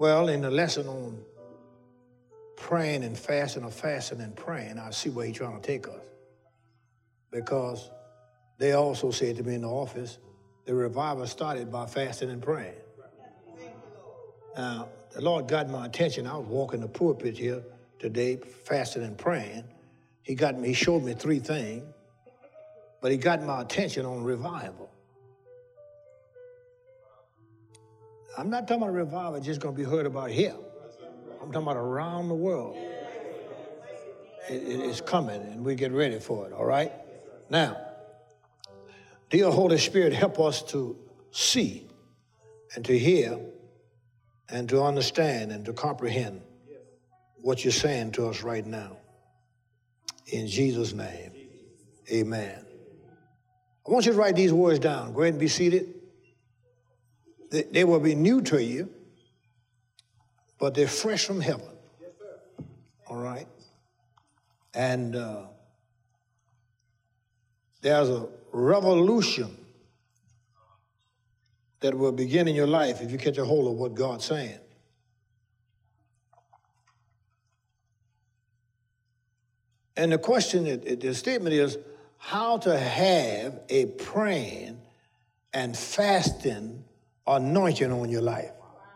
Well, in the lesson on praying and fasting, or fasting and praying, I see where he's trying to take us. Because they also said to me in the office, the revival started by fasting and praying. Now, the Lord got my attention. I was walking the pulpit here today, fasting and praying. He showed me three things, but he got my attention on revival. I'm not talking about revival just going to be heard about here. I'm talking about around the world. It's coming, and we get ready for it, all right? Now, dear Holy Spirit, help us to see and to hear and to understand and to comprehend what you're saying to us right now. In Jesus' name, amen. I want you to write these words down. Go ahead and be seated. They will be new to you, but they're fresh from heaven. All right? And there's a revolution that will begin in your life if you catch a hold of what God's saying. And the question, the statement is how to have a praying and fasting anointing on your life.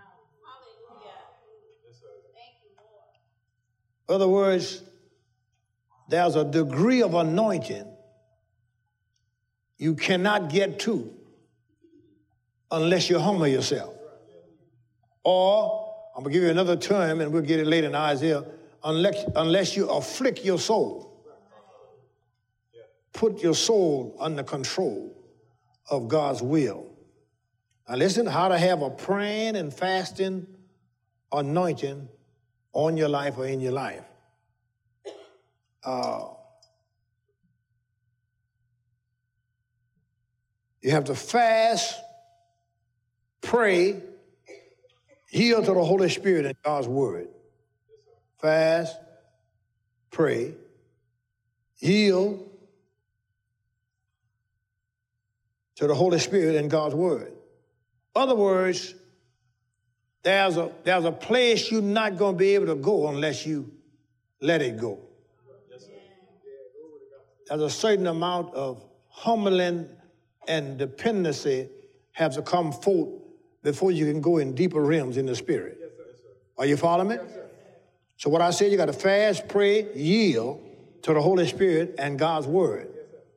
In other words, there's a degree of anointing you cannot get to unless you humble yourself. Or, I'm going to give you another term, and we'll get it later in Isaiah, unless you afflict your soul. Put your soul under control of God's will. Now listen, how to have a praying and fasting anointing on your life or in your life. You have to fast, pray, yield to the Holy Spirit and God's word. Fast, pray, yield to the Holy Spirit and God's word. In other words, there's a place you're not going to be able to go unless you let it go. There's a certain amount of humbling and dependency has to come forth before you can go in deeper realms in the spirit. Yes, sir. Are you following me? Yes, sir. So what I said, you got to fast, pray, yield to the Holy Spirit and God's word. Yes, sir.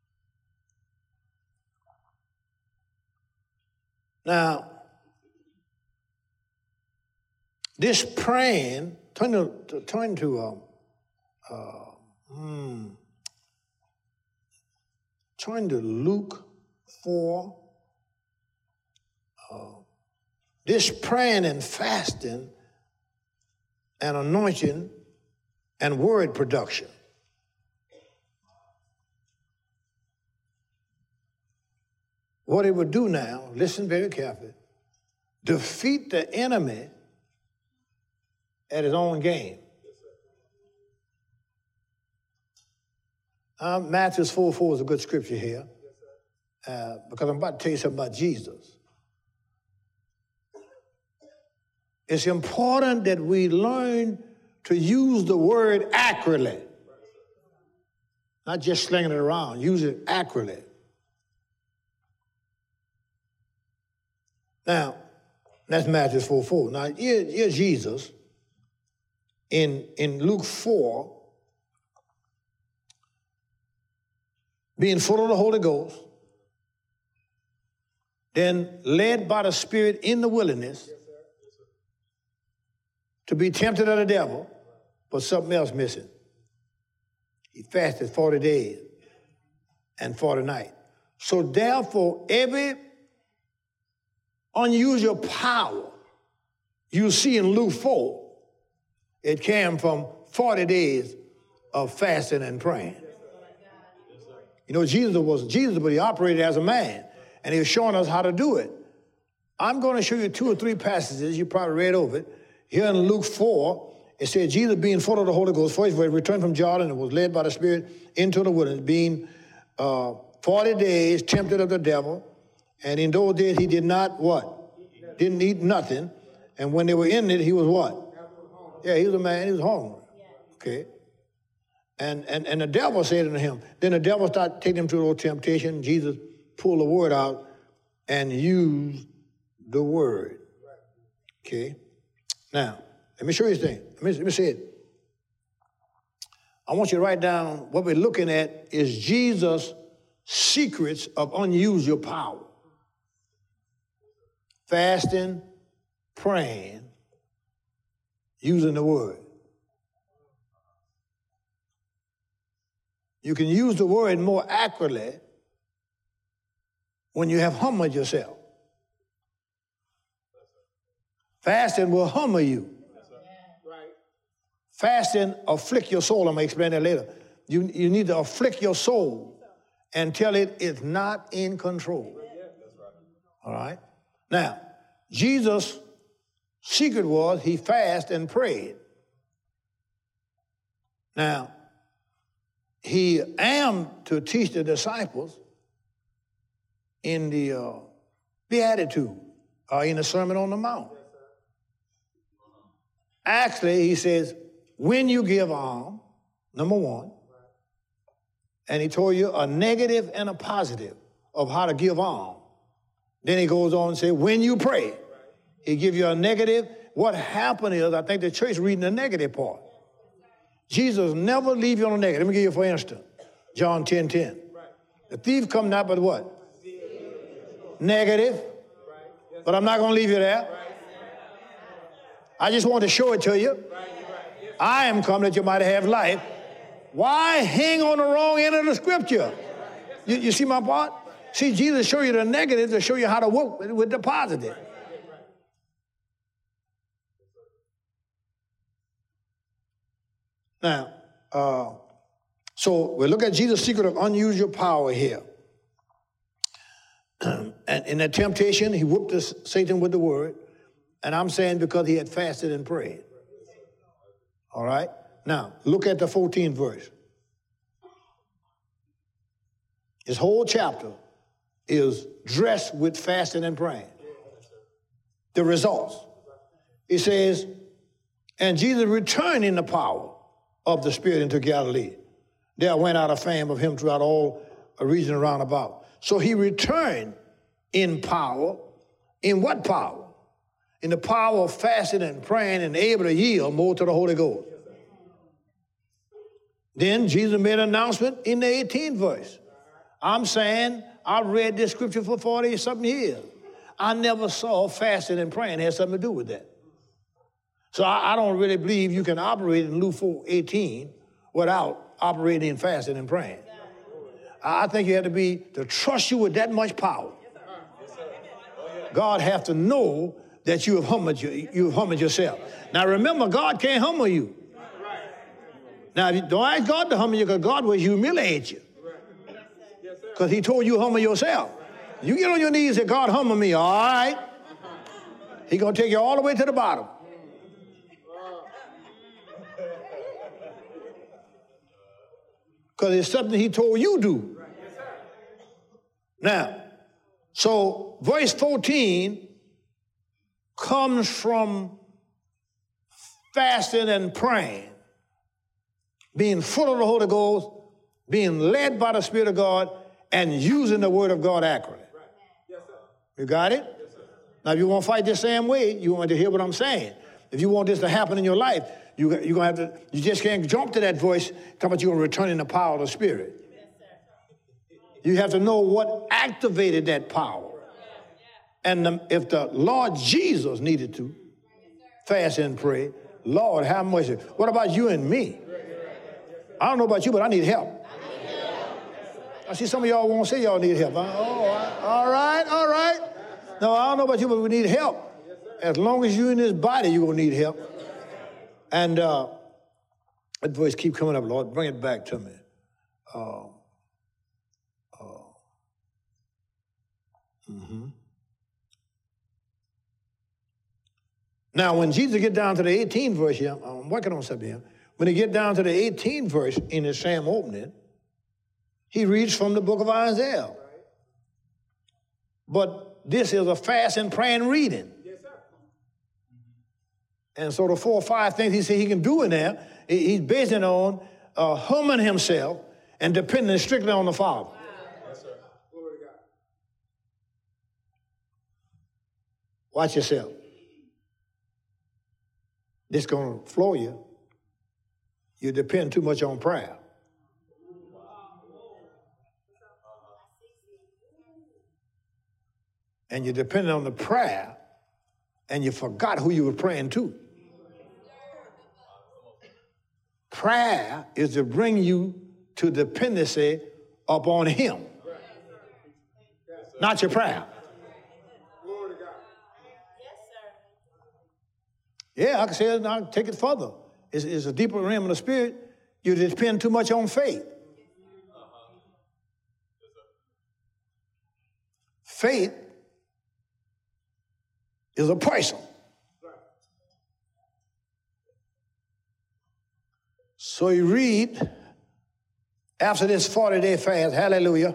Now, this praying, turn to Luke 4. This praying and fasting and anointing and word production. What it would do now, listen very carefully, defeat the enemy at his own game. Matthew 4:4 is a good scripture here because I'm about to tell you something about Jesus. It's important that we learn to use the word accurately, not just slinging it around. Use it accurately. Now, that's Matthew 4:4. Now, here's Jesus in Luke 4, being full of the Holy Ghost, then led by the Spirit in the wilderness to be tempted of the devil, but something else missing. He fasted 40 days and 40 nights. So therefore, every unusual power you see in Luke 4, it came from 40 days of fasting and praying. You know, Jesus, but he operated as a man, and he was showing us how to do it. I'm going to show you 2 or 3 passages. You probably read over it. Here in Luke 4, it said, Jesus being full of the Holy Ghost, first returned from Jordan and was led by the Spirit into the wilderness, being 40 days tempted of the devil. And in those days he did not what? Didn't eat nothing. And when they were in it, he was what? Yeah, he was a man. He was hungry. Okay. And the devil said unto him, then the devil started taking him through the temptation. Jesus pulled the word out and used the word. Okay. Now, let me show you this thing. Let me say it. I want you to write down what we're looking at is Jesus' secrets of unusual power. Fasting, praying, using the word. You can use the word more accurately when you have humbled yourself. Fasting will humble you. Fasting afflict your soul. I'm going to explain that later. You need to afflict your soul until it is not in control. All right? Now, Jesus' secret was he fasted and prayed. Now, he aimed to teach the disciples in the Beatitude, in the Sermon on the Mount. Actually, he says, when you give alms, number one, and he told you a negative and a positive of how to give alms. Then he goes on and says, when you pray, he give you a negative. What happened is, I think the church reading the negative part. Jesus never leave you on the negative. Let me give you for instance, John 10:10. The thief come not but what? Negative. But I'm not going to leave you there. I just want to show it to you. I am come that you might have life. Why hang on the wrong end of the scripture? You see my part? See, Jesus show you the negative to show you how to work with the positive. Now, so we look at Jesus' secret of unusual power here. And in that temptation, he whooped Satan with the word. And I'm saying because he had fasted and prayed. All right? Now, look at the 14th verse. This whole chapter is dressed with fasting and praying. The results. It says, and Jesus returned in the power of the Spirit into Galilee. There went out a fame of him throughout all a region around about. So he returned in power. In what power? In the power of fasting and praying and able to yield more to the Holy Ghost. Then Jesus made an announcement in the 18th verse. I'm saying, I've read this scripture for 40-something years. I never saw fasting and praying had something to do with that. So I don't really believe you can operate in Luke 4:18 without operating in fasting and praying. I think you have to trust you with that much power. God has to know that you have humbled yourself. Now remember, God can't humble you. Now don't ask God to humble you because God will humiliate you. Because he told you humble yourself. You get on your knees and say, God, humble me, all right? He's going to take you all the way to the bottom. Because it's something he told you to do. Now, so verse 14 comes from fasting and praying, being full of the Holy Ghost, being led by the Spirit of God, and using the Word of God accurately. You got it? Now, if you want to fight the same way, you want to hear what I'm saying. If you want this to happen in your life, you're gonna have to. You just can't jump to that voice talking about you're going to return in the power of the Spirit. You have to know what activated that power. And if the Lord Jesus needed to fast and pray, Lord, have mercy. What about you and me? I don't know about you, but I need help. I see some of y'all won't say y'all need help. Oh, all right. No, I don't know about you, but we need help. As long as you're in this body, you're going to need help. And that voice keep coming up, Lord. Bring it back to me. Now, when Jesus get down to the 18th verse here, I'm working on something here. When he get down to the 18th verse in the same opening, he reads from the book of Isaiah. But this is a fast and praying reading. Yes, sir. And so the 4 or 5 things he said he can do in there, he's basing on humbling himself and depending strictly on the Father. Yes, sir. Glory to God. Watch yourself. This is going to floor you. You depend too much on prayer. And you depended on the prayer, and you forgot who you were praying to. Prayer is to bring you to dependency upon him, not your prayer. Glory to God. Yeah, I can say it, I'll take it further. It's a deeper realm of the spirit. You depend too much on faith. Faith is a person. So you read, after this 40-day fast, hallelujah.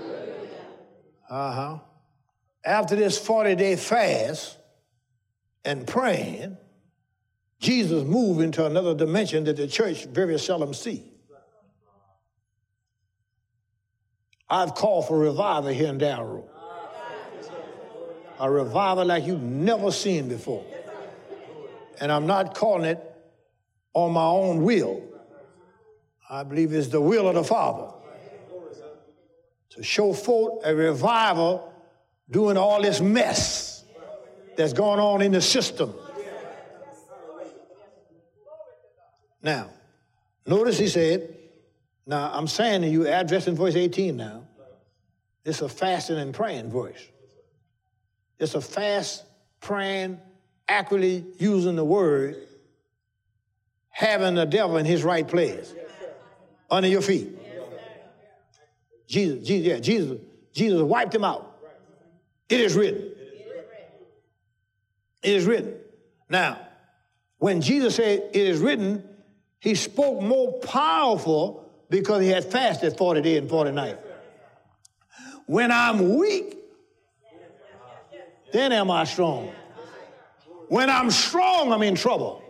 After this 40-day fast and praying, Jesus moved into another dimension that the church very seldom see. I've called for revival here in Dalroad. A revival like you've never seen before. And I'm not calling it on my own will. I believe it's the will of the Father to show forth a revival doing all this mess that's going on in the system. Now, notice he said, now I'm saying to you, addressing verse 18 now, it's a fasting and praying voice. It's a fast, praying, accurately using the word, having the devil in his right place, under your feet. Jesus wiped him out. It is written. It is written. Now, when Jesus said it is written, he spoke more powerful because he had fasted 40 days and 40 nights. When I'm weak, then am I strong. When I'm strong, I'm in trouble.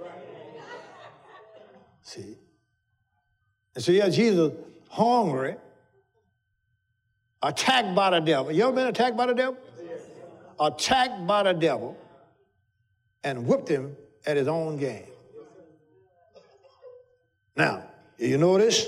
See? And so yeah, Jesus hungry, attacked by the devil. You ever been attacked by the devil? Attacked by the devil and whipped him at his own game. Now, you notice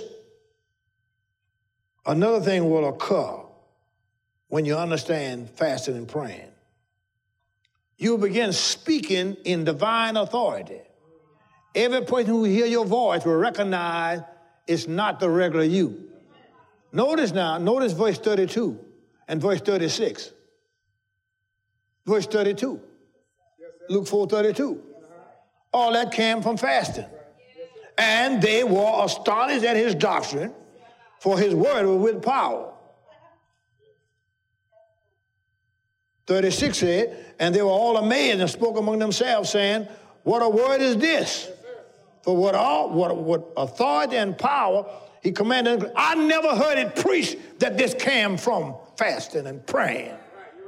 another thing will occur when you understand fasting and praying. You begin speaking in divine authority. Every person who hears your voice will recognize it's not the regular you. Notice verse 32 and verse 36. Verse 32. Luke 4:32. All that came from fasting. And they were astonished at his doctrine, for his word was with power. 36 said, and they were all amazed and spoke among themselves, saying, what a word is this? For what authority and power he commanded. I never heard it preached that this came from fasting and praying.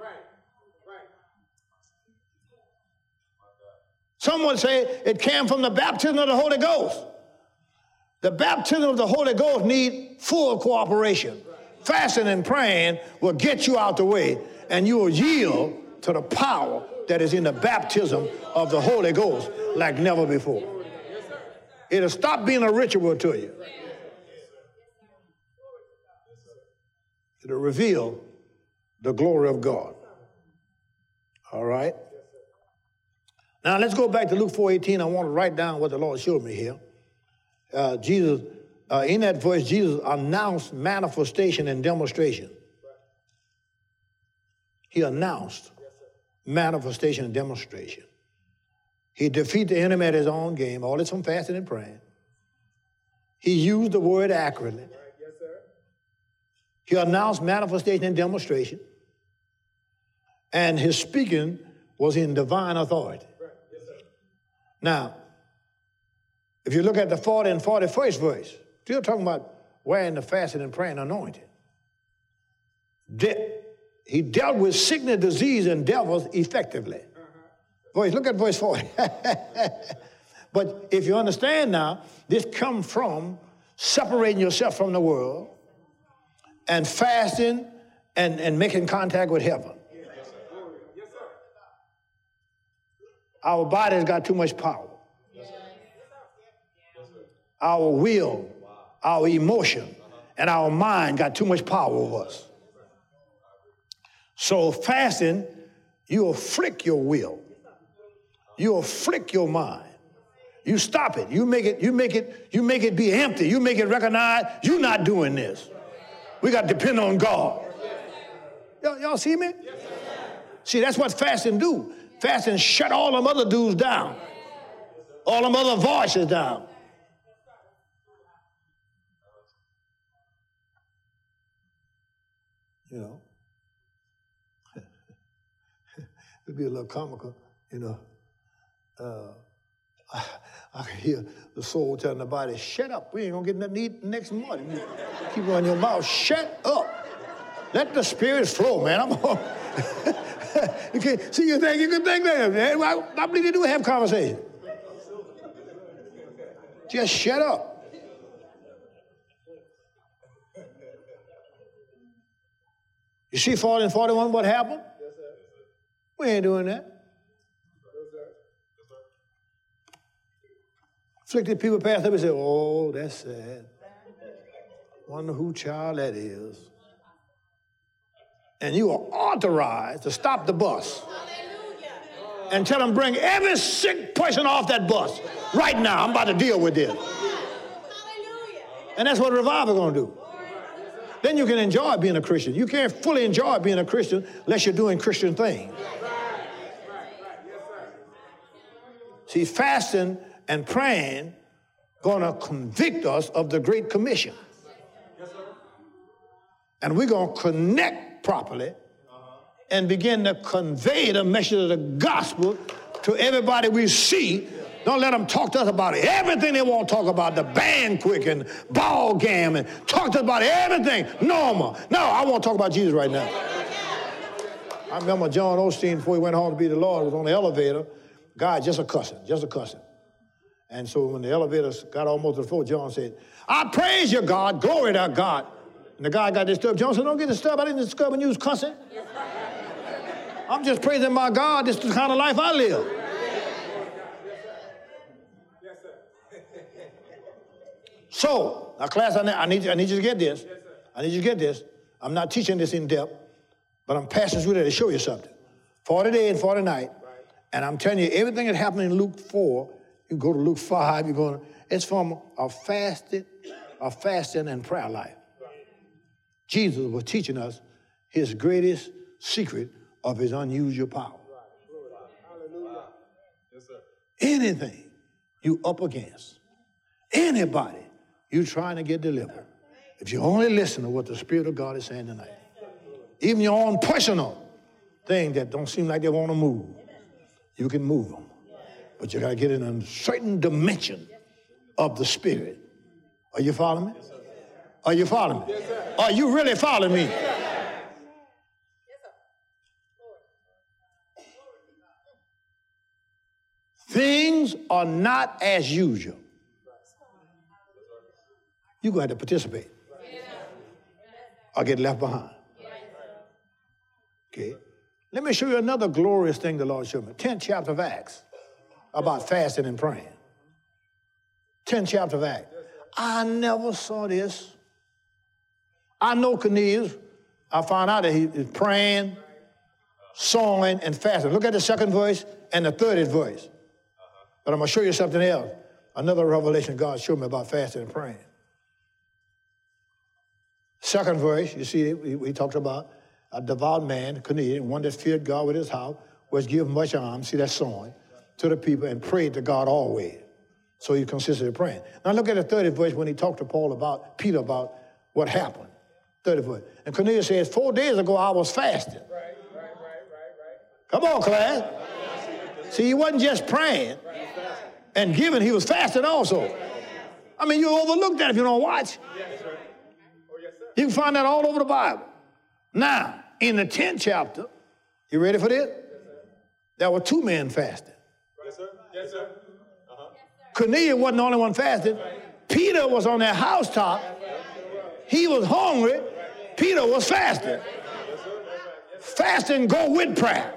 Some would say it came from the baptism of the Holy Ghost. The baptism of the Holy Ghost need full cooperation. Fasting and praying will get you out the way, and you will yield to the power that is in the baptism of the Holy Ghost like never before. It'll stop being a ritual to you. It'll reveal the glory of God. All right? Now let's go back to Luke 4:18. I want to write down what the Lord showed me here. Jesus, in that verse, Jesus announced manifestation and demonstration. He announced manifestation and demonstration. He defeated the enemy at his own game. All this from fasting and praying. He used the word accurately. Yes, sir. He announced manifestation and demonstration. And his speaking was in divine authority. Right. Yes, sir. Now, if you look at the 40 and 41st verse, still talking about wearing the fasting and praying anointing. He dealt with sickness, disease, and devils effectively. Look at verse 40. But if you understand now, this comes from separating yourself from the world and fasting and making contact with heaven. Our body's got too much power. Our will, our emotion, and our mind got too much power over us. So fasting, you afflict your will. You afflict your mind. You stop it. You make it be empty. You make it recognize you're not doing this. We got to depend on God. Y'all see me? See, that's what fasting do. Fasting shut all them other dudes down. All them other voices down. You know. It'd be a little comical, you know. I can hear the soul telling the body, shut up. We ain't going to get nothing to eat next morning. You keep running your mouth. Shut up. Let the spirit flow, man. I'm on. You can see, you can think that. I believe they do have conversation. Just shut up. You see 40 and 41, what happened? Yes, sir. We ain't doing that. Yes, sir. Yes, sir. Afflicted people pass up and say, oh, that's sad. Wonder who child that is. And you are authorized to stop the bus and tell them bring every sick person off that bus right now. I'm about to deal with this. And that's what revival going to do. Then you can enjoy being a Christian. You can't fully enjoy being a Christian unless you're doing Christian things. See, fasting and praying going to convict us of the Great Commission. And we're going to connect properly and begin to convey the message of the gospel to everybody we see. Don't let them talk to us about everything they want to talk about, the banquet and ball game, and talk to us about everything normal. No, I want to talk about Jesus right now. I remember John Osteen, before he went home to be the Lord, was on the elevator. God, just a cussing. And so when the elevator got almost to the floor, John said, I praise you, God, glory to God. And the guy got disturbed. John said, don't get disturbed. I didn't disturb when you was cussing. I'm just praising my God. This is the kind of life I live. So, now class, I need you to get this. I need you to get this. I'm not teaching this in depth, but I'm passing through there to show you something. 40 day and 40 night. And I'm telling you, everything that happened in Luke 4, you go to Luke 5, it's from a fasting and prayer life. Jesus was teaching us his greatest secret of his unusual power. Anything you up against, anybody you trying to get delivered, if you only listen to what the Spirit of God is saying tonight, even your own personal thing that don't seem like they want to move, you can move them. But you got to get in a certain dimension of the Spirit. Are you following me? Are you following me? Are you really following me? Things are not as usual. You're going to have to participate or get left behind. Okay? Let me show you another glorious thing the Lord showed me. 10th chapter of Acts about fasting and praying. 10th chapter of Acts. I never saw this. I know Cornelius. I found out that he is praying, sowing, and fasting. Look at the second verse and the 30th verse. But I'm going to show you something else. Another revelation God showed me about fasting and praying. Second verse, you see, we talked about a devout man, Cornelius, one that feared God with his house, was given much alms, see that sowing, to the people and prayed to God always. So he consistently praying. Now look at the 30th verse when he talked to Peter about what happened. 30th verse. And Cornelius says, 4 days ago I was fasting. Right. Come on, class. See, he wasn't just praying and giving, he was fasting also. I mean, you overlook that if you don't watch. Yes, sir. Oh, yes, sir. You can find that all over the Bible. Now, in the 10th chapter, you ready for this? There were two men fasting. Yes, sir. Yes, sir. Cornelius wasn't the only one fasting. Peter was on that housetop. He was hungry. Peter was fasting. Fasting go with prayer.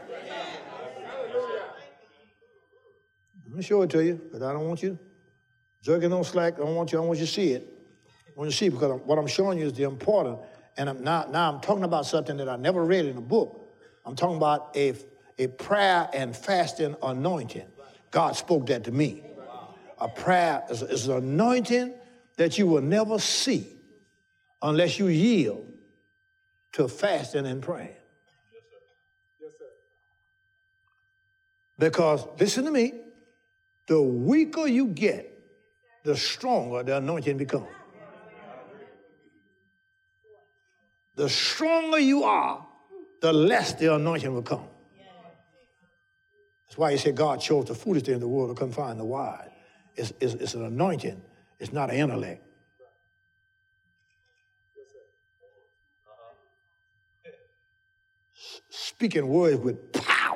Let me show it to you, because I don't want you jerking on slack. I want you to see it. I want you to see it, because what I'm showing you is the important. And now I'm talking about something that I never read in a book. I'm talking about a prayer and fasting anointing. God spoke that to me. A prayer is an anointing that you will never see unless you yield to fasting and praying. Yes, sir. Yes, sir. Because, listen to me, the weaker you get, the stronger the anointing becomes. The stronger you are, the less the anointing will come. That's why he said God chose the foolish things in the world to confine the wise. It's an anointing. It's not an intellect. Speaking words with power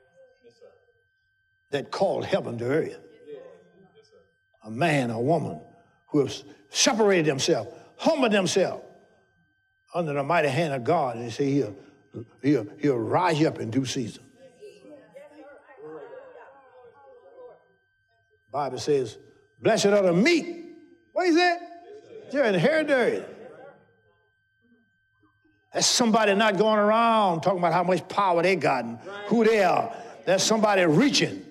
that called heaven to earth. A man, a woman who have separated themselves, humbled themselves under the mighty hand of God, and they say he'll rise you up in due season. The Bible says, blessed are the meek. What is that? They're inherited. That's somebody not going around talking about how much power they got and who they are. That's somebody reaching.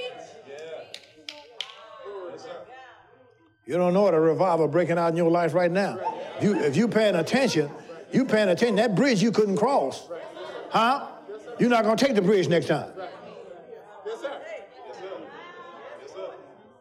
You don't know what a revival breaking out in your life right now. If you're paying attention, that bridge you couldn't cross. Huh? You're not going to take the bridge next time. Yes, sir. Yes, sir. Yes, sir.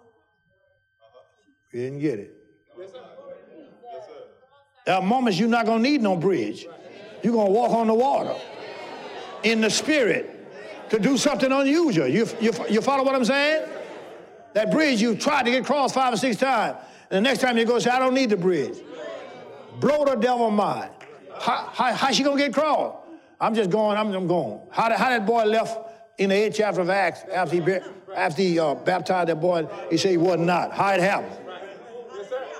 You didn't get it. Yes, sir. Yes, sir. There are moments you're not going to need no bridge. You're going to walk on the water in the spirit to do something unusual. You follow what I'm saying? That bridge you tried to get across 5 or 6 times. And the next time you go say, I don't need the bridge. Blow the devil mind. How she going to get across? I'm just going, I'm going. How that boy left in the 8th chapter of Acts after he baptized that boy, he said he was not. How it happened? Yes, sir.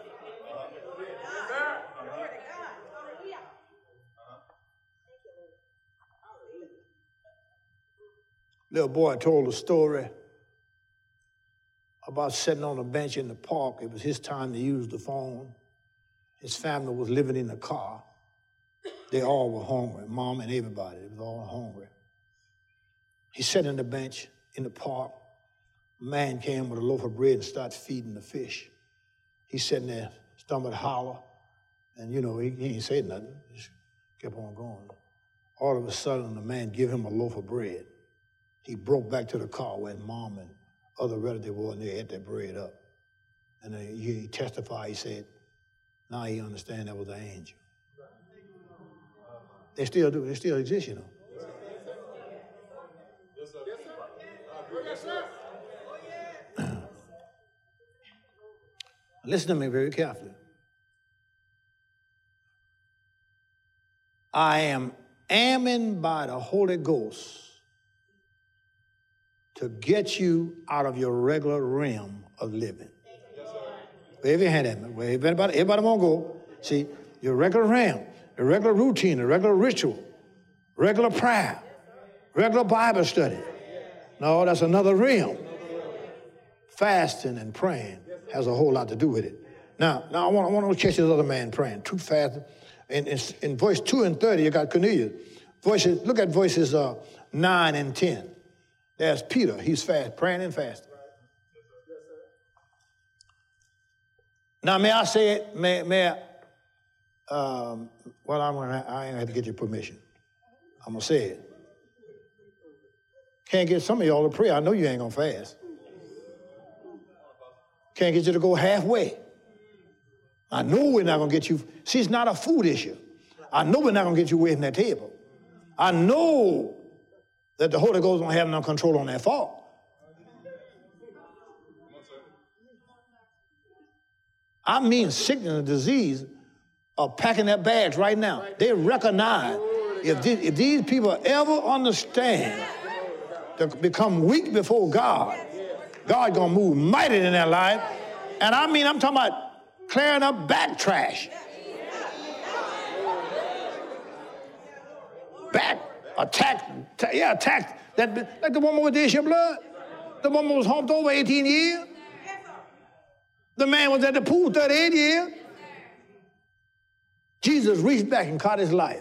Little boy told a story about sitting on a bench in the park. It was his time to use the phone. His family was living in the car. They all were hungry, mom and everybody. They was all hungry. He sat on the bench in the park. A man came with a loaf of bread and started feeding the fish. He sitting there, stomach holler, and he ain't said nothing. Just kept on going. All of a sudden, the man gave him a loaf of bread. He broke back to the car where mom and other relatives were, and they ate that bread up. And he testified, he said, now he understand that was an angel. They still do. They still exist, Yes, sir. Yes, sir. Listen to me very carefully. I am aiming by the Holy Ghost to get you out of your regular realm of living. Yes, sir. Wave your hand at me. Wave everybody won't go. See, your regular realm, the regular routine, the regular ritual, regular prayer, regular Bible study. No, that's another realm. Fasting and praying has a whole lot to do with it. Now I want to catch this other man praying. Too fast. In verse 2 and 30, you got Cornelius. Look at verses 9 and 10. There's Peter. He's praying and fasting. Now, may I say it? I ain't gonna have to get your permission. I'm gonna say it. Can't get some of y'all to pray. I know you ain't gonna fast. Can't get you to go halfway. I know we're not gonna get you. See, it's not a food issue. I know we're not gonna get you away from that table. I know that the Holy Ghost don't have no control on that fault. I mean, sickness and disease are packing their bags right now. They recognize if these people ever understand to become weak before God, God gonna move mighty in their life. And I mean, I'm talking about clearing up back trash. Back, attack, that, like the woman with the issue of blood. The woman was humped over 18 years. The man was at the pool 38 years. Jesus reached back and caught his life.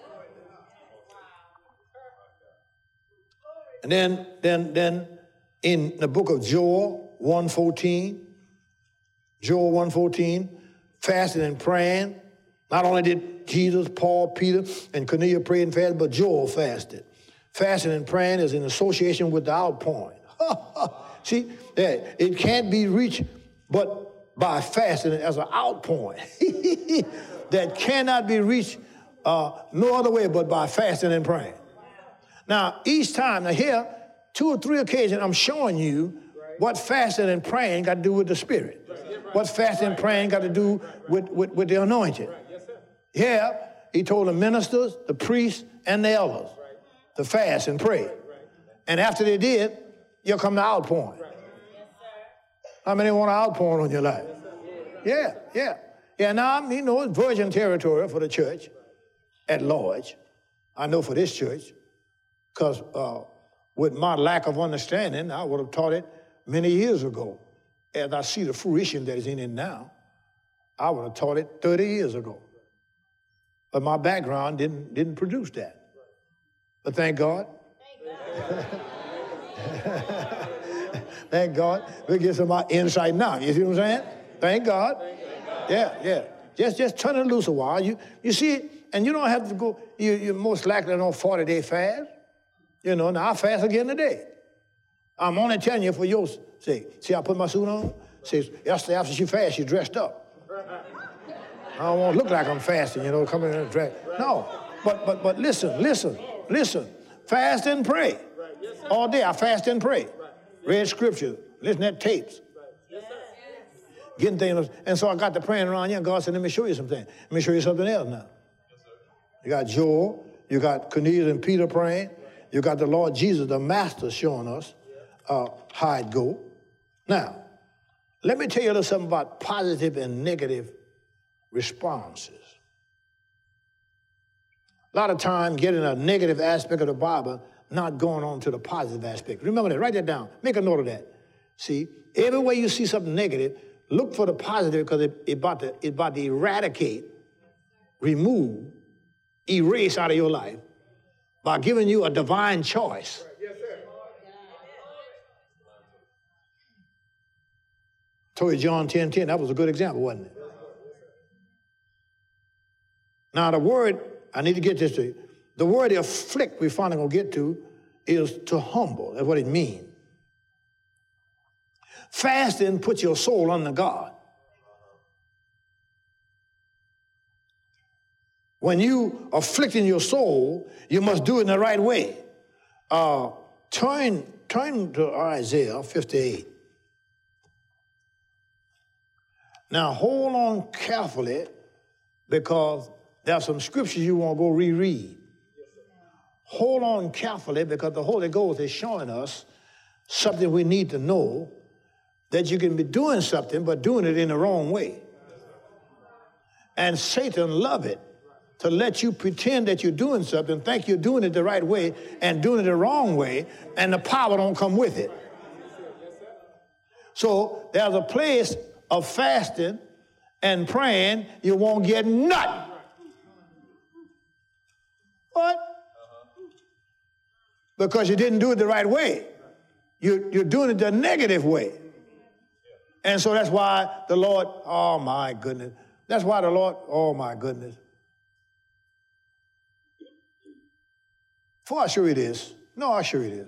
And then in the book of Joel 1:14, Joel 1:14, fasting and praying. Not only did Jesus, Paul, Peter, and Cornelius pray and fast, but Joel fasted. Fasting and praying is in association with the outpouring. See, it can't be reached but by fasting as an outpouring. That cannot be reached no other way but by fasting and praying. Now, each time, now here, 2 or 3 occasions, I'm showing you what fasting and praying got to do with the Spirit. What fasting and praying got to do with the anointing. Here, he told the ministers, the priests, and the elders to fast and pray. And after they did, you'll come to outpouring. How many want an outpouring on your life? Yeah. Now, it's virgin territory for the church at large. I know for this church, because with my lack of understanding, I would have taught it many years ago. As I see the fruition that is in it now, I would have taught it 30 years ago. But my background didn't produce that. But thank God. Thank God. We get some insight now. You see what I'm saying? Thank God. Yeah. Just turn it loose a while. You see, and you don't have to go, you're most likely on 40-day fast. Now I fast again today. I'm only telling you for your sake. See, I put my suit on. See, yesterday after she fast, she dressed up. I don't want to look like I'm fasting, coming in and dress. No, but listen. Fast and pray. All day I fast and pray. Read scripture, listen to tapes. Getting things. And so I got to praying around here, and God said, let me show you something. Let me show you something else now. You got Joel, you got Cornelius and Peter praying, you got the Lord Jesus, the Master, showing us how it go. Now, let me tell you a little something about positive and negative responses. A lot of time getting a negative aspect of the Bible, not going on to the positive aspect. Remember that, write that down, make a note of that. See, everywhere you see something negative, look for the positive because it's about to eradicate, remove, erase out of your life by giving you a divine choice. Told you John 10:10, that was a good example, wasn't it? Now the word, I need to get this to you. The word afflict we finally gonna get to is to humble. That's what it means. Fasting puts your soul under God. When you afflicting your soul, you must do it in the right way. Turn to Isaiah 58. Now hold on carefully because there are some scriptures you want to go reread. Hold on carefully because the Holy Ghost is showing us something we need to know, that you can be doing something but doing it in the wrong way. And Satan love it to let you pretend that you're doing something, think you're doing it the right way and doing it the wrong way, and the power don't come with it. So there's a place of fasting and praying, you won't get nothing. What? Because you didn't do it the right way. You're doing it the negative way. And so that's why the Lord, oh my goodness. That's why the Lord, oh my goodness. Before I show you this, no, I'll show you this.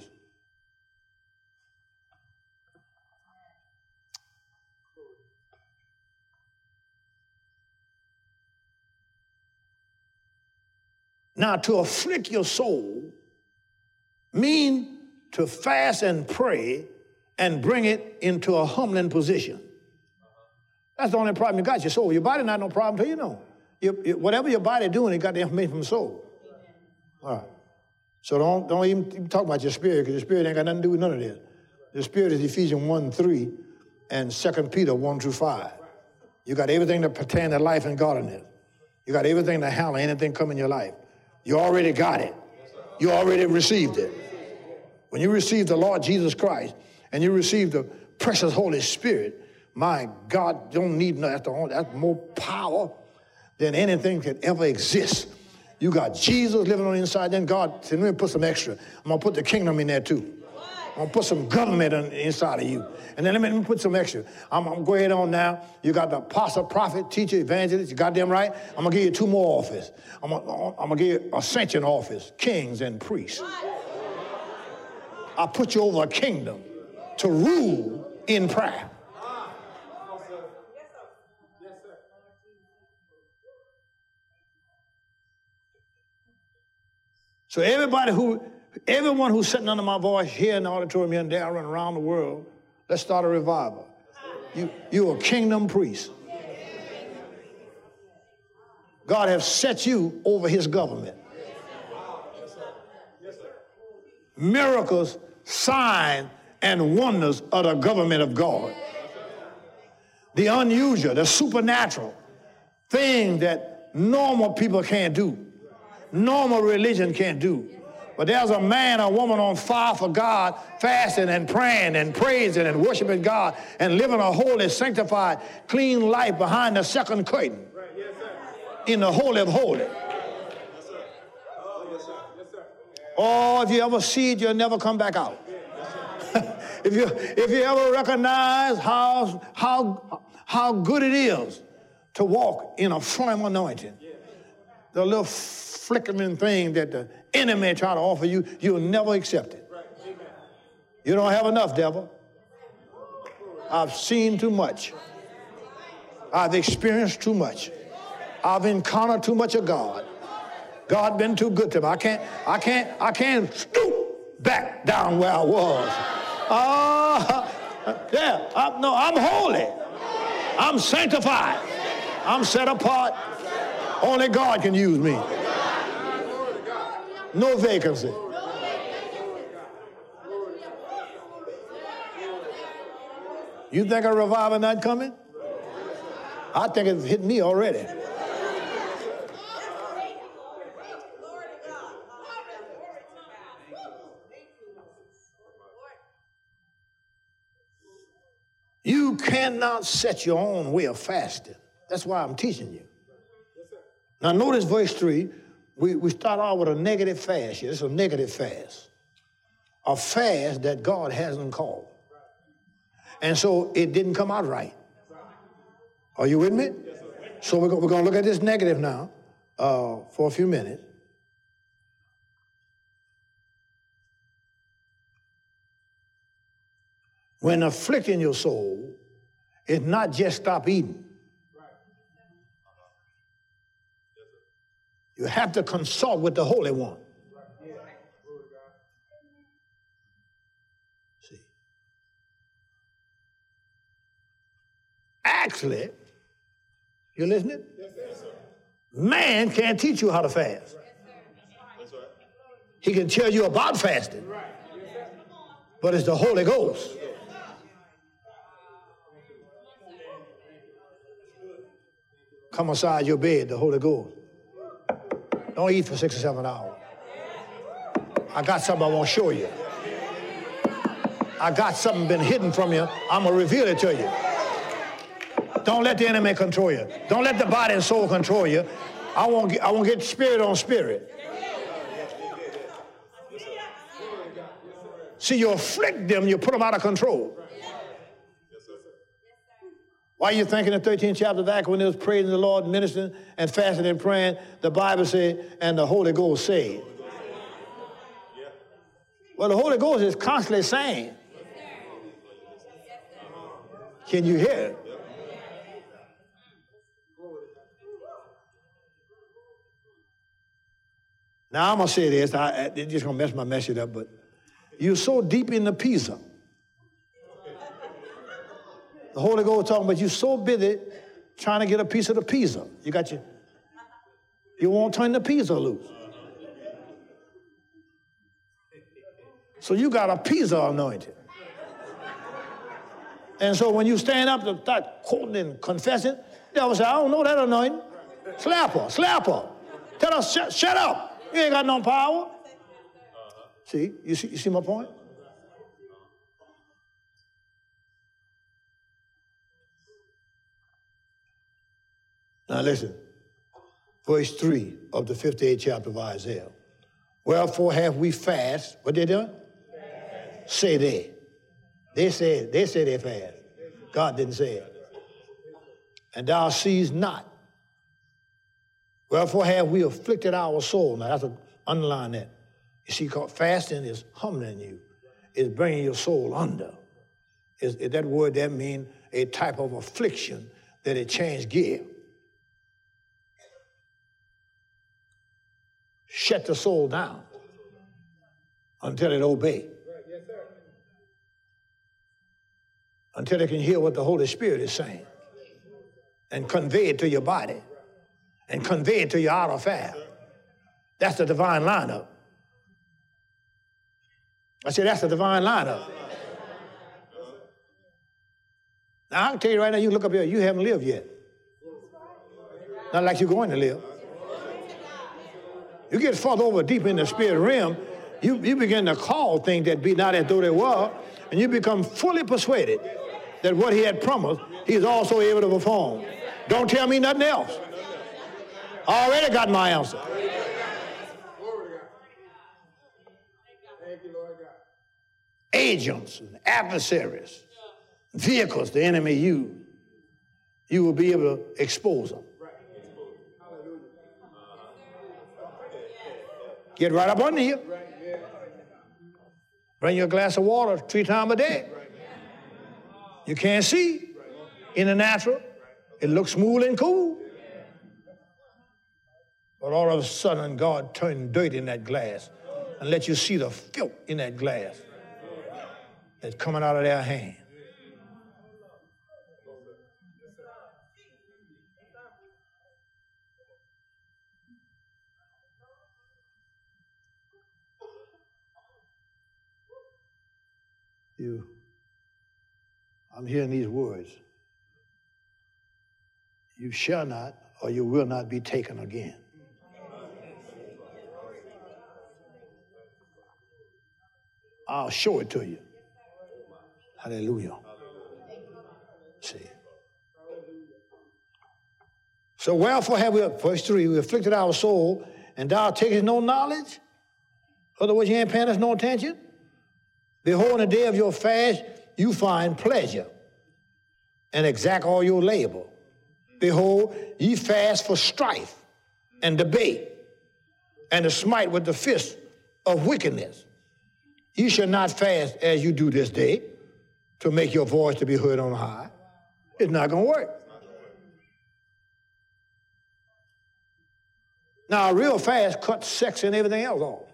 Now, to afflict your soul mean to fast and pray and bring it into a humbling position. That's the only problem you got, your soul. Your body not no problem till you know. Whatever your body doing, it got the information from the soul. All right. So don't even talk about your spirit, because your spirit ain't got nothing to do with none of this. The spirit is Ephesians 1:3 and 2 Peter 1-5. You got everything that pertains to life and godliness. You got everything to handle anything come in your life. You already got it. You already received it. When you receive the Lord Jesus Christ and you receive the precious Holy Spirit, my God, don't need nothing. That's more power than anything could ever exist. You got Jesus living on the inside, then God said, let me put some extra. I'm going to put the kingdom in there too. I'm going to put some government inside of you. And then let me put some extra. I'm going to go ahead on now. You got the apostle, prophet, teacher, evangelist. You got them right? I'm going to give you 2 more offices. I'm going to give you ascension office, kings and priests. I put you over a kingdom to rule in prayer. So everyone who's sitting under my voice here in the auditorium here and there, running around the world, let's start a revival. You're a kingdom priest. God has set you over his government. Miracles, signs, and wonders are the government of God. The unusual, the supernatural, things that normal people can't do. Normal religion can't do. But there's a man or woman on fire for God, fasting and praying and praising and worshiping God and living a holy, sanctified, clean life behind the second curtain in the Holy of Holies. Oh, if you ever see it, you'll never come back out. If you ever recognize how good it is to walk in a firm anointing, the little flickering thing that the enemy try to offer you, you'll never accept it. You don't have enough, devil. I've seen too much. I've experienced too much. I've encountered too much of God. God been too good to me. I can't stoop back down where I was. I'm holy. I'm sanctified. I'm set apart. Only God can use me. No vacancy. You think a revival not coming? I think it's hit me already. You cannot set your own way of fasting. That's why I'm teaching you. Now notice verse 3. We start out with a negative fast here. It's a negative fast. A fast that God hasn't called. And so it didn't come out right. Are you with me? So we're going to look at this negative now for a few minutes. When afflicting your soul, it's not just stop eating. You have to consult with the Holy One. See. Actually, you listening? Man can't teach you how to fast. He can tell you about fasting. But it's the Holy Ghost. Come aside your bed, the Holy Ghost. Don't eat for 6 or 7 hours. I got something I want to show you. I got something been hidden from you. I'm going to reveal it to you. Don't let the enemy control you. Don't let the body and soul control you. I won't get spirit on spirit. See, you afflict them, you put them out of control. Why you think in the 13th chapter of Acts when they was praising the Lord, ministering and fasting and praying, the Bible said, and the Holy Ghost said. Well, the Holy Ghost is constantly saying. Can you hear it? Now, I'm going to say this. It's just going to mess my message up, but you're so deep in the pizza. The Holy Ghost talking about you so busy trying to get a piece of the pizza. You won't turn the pizza loose. So you got a Pisa anointing. And so when you stand up to start quoting and confessing, the devil say, I don't know that anointing. Slap her, slap her. Tell her, shut up. You ain't got no power. See, you see my point? Now listen, verse 3 of the 58th chapter of Isaiah. Wherefore have we fast, what they doing? Fast. Say they. They say they fast. God didn't say it. And thou seest not. Wherefore have we afflicted our soul. Now that's underline that. You see, fasting is humbling you. It's bringing your soul under. Is that word that means a type of affliction that it changed gear. Shut the soul down until it obey. Yes, sir. Until it can hear what the Holy Spirit is saying and convey it to your body and convey it to your outer affair. That's the divine lineup. I said, that's the divine lineup. Now, I can tell you right now, you look up here, you haven't lived yet. Not like you're going to live. You get further over deep in the spirit realm, you begin to call things that be not as though they were, and you become fully persuaded that what he had promised, he is also able to perform. Don't tell me nothing else. I already got my answer. Agents and adversaries, vehicles the enemy used, you will be able to expose them. Get right up under you. Bring you a glass of water 3 times a day. You can't see in the natural. It looks smooth and cool. But all of a sudden, God turned dirt in that glass and let you see the filth in that glass that's coming out of their hand. I'm hearing these words. You shall not, or you will not be taken again. I'll show it to you. Hallelujah. See. So wherefore have we, verse 3, we afflicted our soul, and thou takest no knowledge? Otherwise, you ain't paying us no attention? Behold, in the day of your fast, you find pleasure and exact all your labor. Behold, ye fast for strife and debate and to smite with the fist of wickedness. Ye shall not fast as you do this day to make your voice to be heard on high. It's not going to work. Now, a real fast cuts sex and everything else off.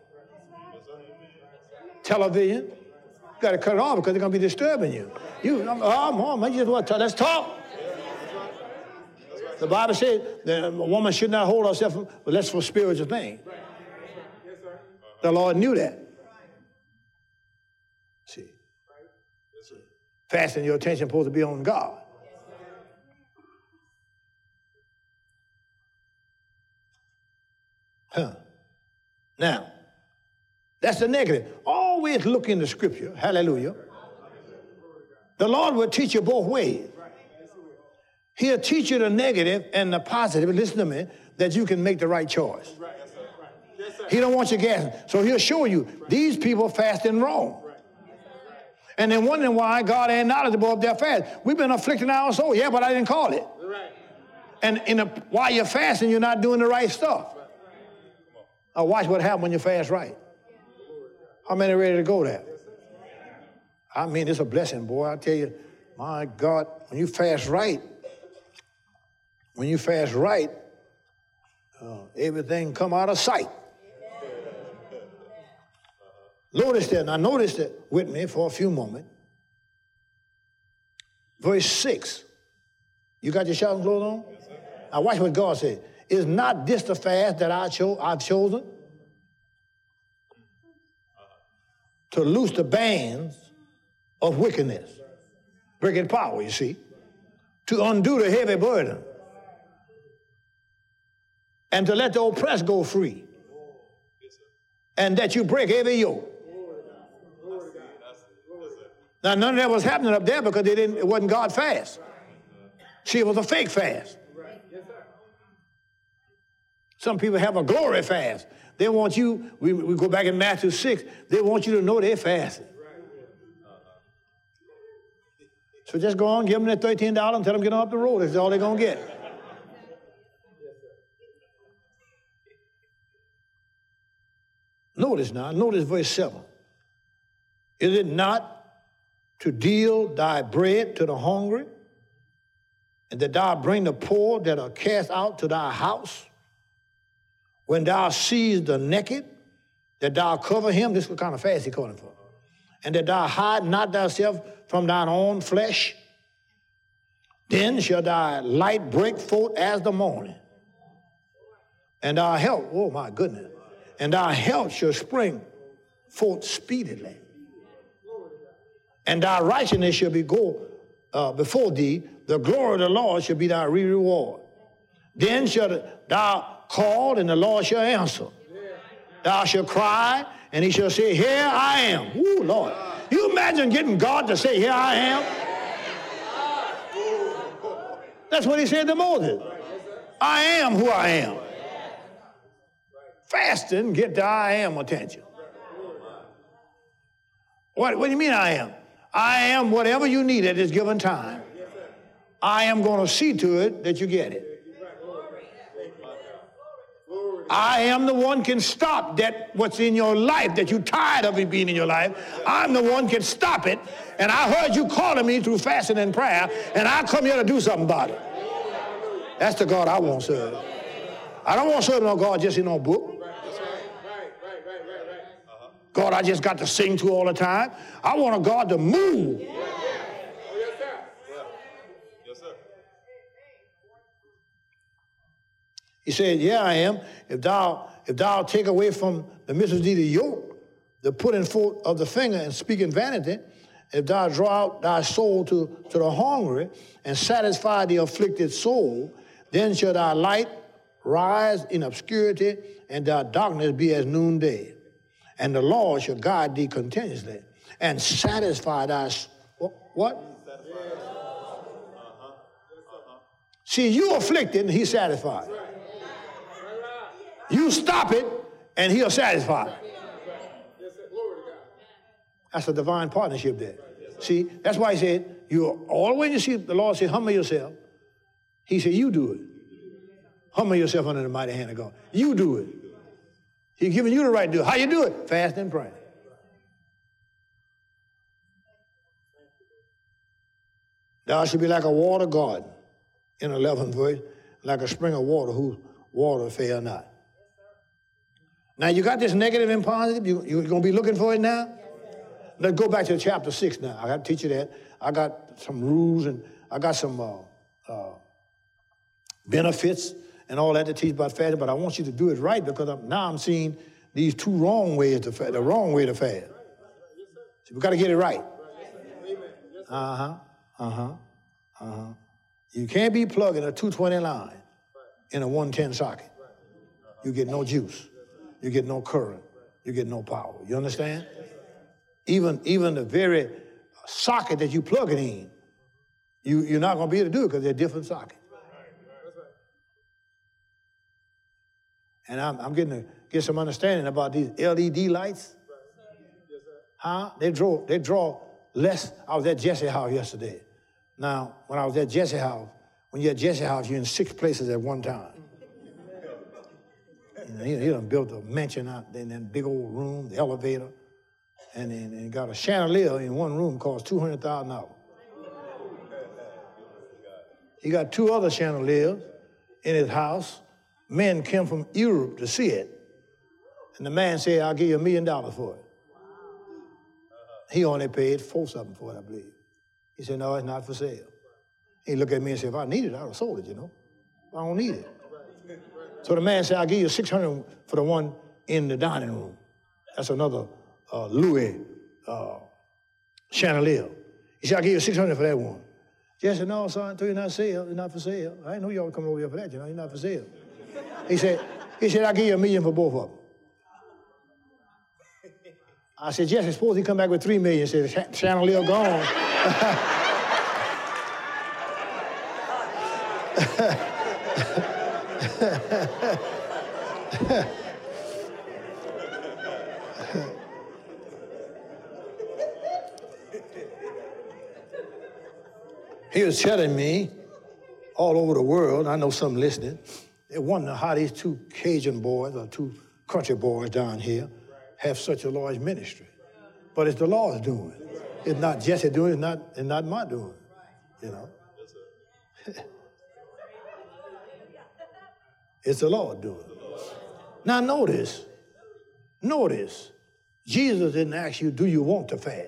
Television. You got to cut it off because they're going to be disturbing you. Let's talk. The Bible says that a woman should not hold herself unless for spiritual things. The Lord knew that. See. Fasting your attention supposed to be on God. Now, that's the negative. Always look in the scripture. Hallelujah. The Lord will teach you both ways. He'll teach you the negative and the positive, listen to me, that you can make the right choice. He don't want you guessing. So he'll show you these people fasting wrong. And then wondering why God ain't knowledgeable of their fast. We've been afflicting our soul. Yeah, but I didn't call it. And while you're fasting, you're not doing the right stuff. Now watch what happens when you fast right. How many are ready to go there? I mean, it's a blessing, boy. I tell you, my God, when you fast right, everything come out of sight. Notice that. Now notice that with me for a few moments. Verse 6. You got your shouting clothes on? Yes, sir. Now watch what God said. Is not this the fast that I've chosen? to loose the bands of wickedness. Breaking power, you see. To undo the heavy burden. And to let the oppressed go free. And that you break every yoke. Now, none of that was happening up there because it wasn't God fast. See, it was a fake fast. Some people have a glory fast. They want you, we go back in Matthew 6, they want you to know they're fasting. So just go on, give them that $13 and tell them to get on up the road. That's all they're going to get. Notice now, notice verse 7. Is it not to deal thy bread to the hungry, and that thou bring the poor that are cast out to thy house? When thou seest the naked, that thou cover him, this is what kind of fast he's calling for, and that thou hide not thyself from thine own flesh, then shall thy light break forth as the morning, and thy health, oh my goodness, and thy health shall spring forth speedily, and thy righteousness shall be go before thee, the glory of the Lord shall be thy reward. Then shall thou call, and the Lord shall answer. Thou shalt cry, and he shall say, here I am. Ooh, Lord. You imagine getting God to say, here I am? That's what he said to Moses. I am who I am. Fasting, get the I am attention. What do you mean I am? I am whatever you need at this given time. I am going to see to it that you get it. I am the one can stop that what's in your life, that you're tired of it being in your life. I'm the one can stop it. And I heard you calling me through fasting and prayer, and I come here to do something about it. That's the God I want to serve. I don't want to serve no God just in no book. God I just got to sing to all the time. I want a God to move. He said, yeah, I am. If thou take away from the midst of thee the yoke, the putting forth of the finger and speaking vanity, if thou draw out thy soul to the hungry and satisfy the afflicted soul, then shall thy light rise in obscurity and thy darkness be as noonday. And the Lord shall guide thee continuously and satisfy thy what? See, you afflicted and he's satisfied. You stop it, and he'll satisfy. That's a divine partnership there. See, that's why he said, you all when you see the Lord say, humble yourself, he said, you do it. Humble yourself under the mighty hand of God. You do it. He's giving you the right to do it. How you do it? Fast and pray. Thou should be like a water garden, in 11th verse, like a spring of water whose water fail not. Now, you got this negative and positive. You're going to be looking for it now? Let's go back to chapter 6 now. I got to teach you that. I got some rules and I got some benefits and all that to teach about fasting, but I want you to do it right because now I'm seeing these two wrong ways to fast, the wrong way to fast. So we got to get it right. You can't be plugging a 220 line in a 110 socket. You get no juice. You get no current. You get no power. You understand? Even the very socket that you plug it in, you're not going to be able to do it because they're different sockets. And I'm getting to get some understanding about these LED lights. They draw less. I was at Jesse House yesterday. Now, when I was at Jesse House, when you're at Jesse House, you're in 6 places at one time. You know, he done built a mansion out in that big old room, the elevator, and then got a chandelier in one room cost $200,000. He got 2 other chandeliers in his house. Men came from Europe to see it. And the man said, I'll give you $1 million for it. He only paid 4 something for it, I believe. He said, no, it's not for sale. He looked at me and said, if I needed it, I would have sold it, you know. I don't need it. So the man said, I'll give you $600 for the one in the dining room. That's another Louis chandelier. He said, I'll give you $600 for that one. Jesse said, no, son, you're not sale. It's not for sale. I didn't know y'all coming over here for that, you're not for sale. He said, I'll give you $1 million for both of them. I said, Jesse, suppose he come back with $3 million. He said, chandelier gone. He was telling me all over the world, I know some listening, they wonder how these two Cajun boys or two country boys down here have such a large ministry. But it's the Lord's doing. It's not Jesse doing, it's not my doing, you know. It's the Lord doing. Now notice, Jesus didn't ask you, do you want to fast?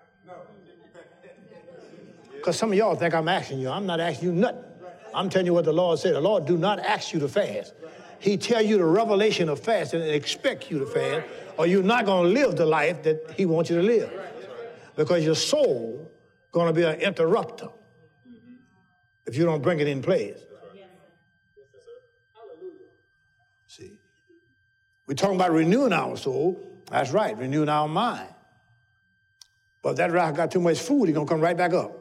Because some of y'all think I'm asking you. I'm not asking you nothing. I'm telling you what the Lord said. The Lord do not ask you to fast. He tell you the revelation of fasting and expect you to fast, or you're not going to live the life that he wants you to live. Because your soul going to be an interrupter if you don't bring it in place. See, we're talking about renewing our soul. That's right, renewing our mind. But if that rock got too much food, he's going to come right back up.